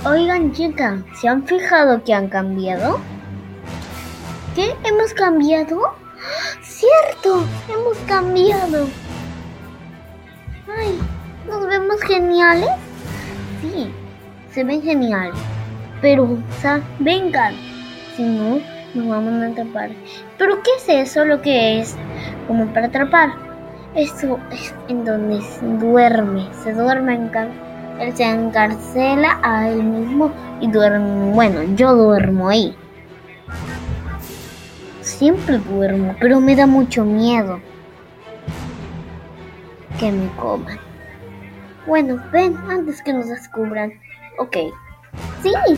Oigan, chicas, ¿se han fijado que han cambiado? ¿Qué? ¿Hemos cambiado? ¡Cierto! ¡Hemos cambiado! ¡Ay! ¿Nos vemos geniales? Sí, se ven geniales. Pero, vengan. Si no, nos vamos a atrapar. ¿Pero qué es eso? ¿Lo que es? Como para atrapar. Eso es en donde se duerme. Él se encarcela a él mismo y duerme. Bueno, yo duermo ahí. Siempre duermo, pero me da mucho miedo que me coman. Bueno, ven antes que nos descubran. Ok. Sí,